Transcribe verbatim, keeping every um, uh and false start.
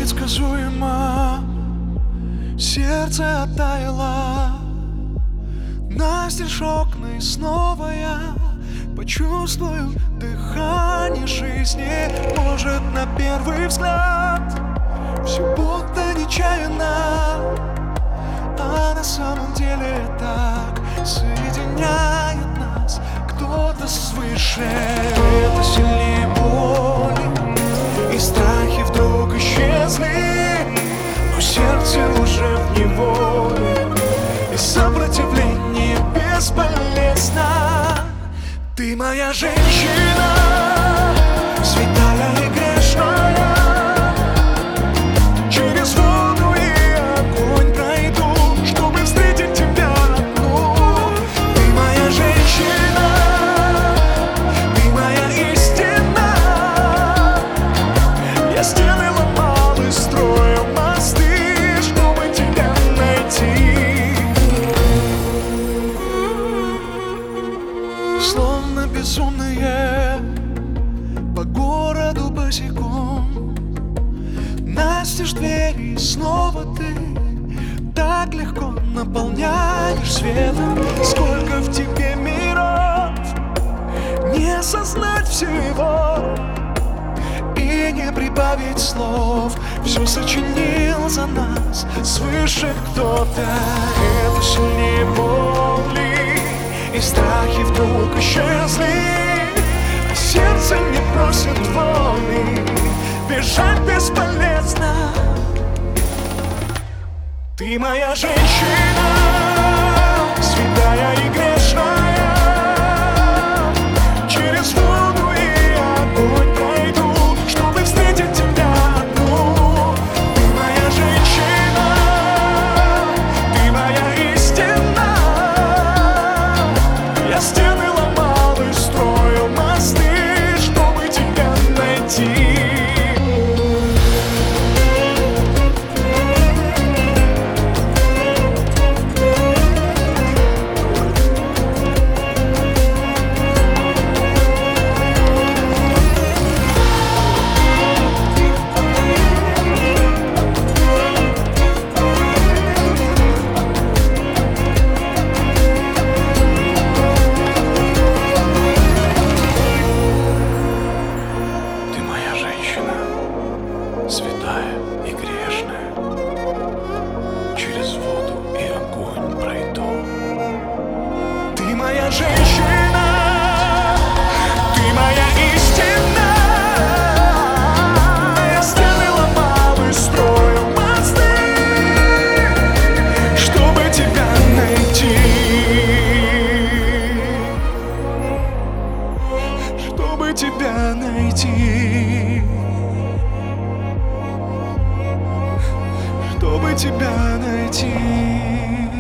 непредсказуемо, сердце оттаяло. Настежь окна, и снова я почувствую дыхание жизни. Может, на первый взгляд все будто нечаянно, а на самом деле так соединяет нас кто-то свыше. Это сильнее боли, и страхи вдруг исчезли, но сердце уже в неволе, и сопротивление бесполезно. Ты моя женщина, святая и грешная. Через воду и огонь пройду, чтобы встретить тебя одну. Ты моя женщина, ты моя истина. Я стены ломал и строил мосты, чтобы тебя найти. Словно безумные по городу босиком, настежь двери, и снова ты так легко наполняешь светом. Сколько в тебе миров, не осознать всего и не прибавить слов. Все сочинил за нас свыше кто-то. Это сильнее боли, и страхи вдруг исчезли, а сердце не просит воли, бежать бесполезно. Ты моя женщина, святая и грешная. Через воду и огонь пройду, чтобы встретить тебя одну. Ты моя женщина, ты моя истина. Я стены ломал и строил мосты, чтобы тебя найти. Святая и грешная, через воду и огонь пройду. Ты моя женщина, ты моя истина. Я стены ломал и строил мосты, чтобы тебя найти, чтобы тебя найти, чтобы тебя найти.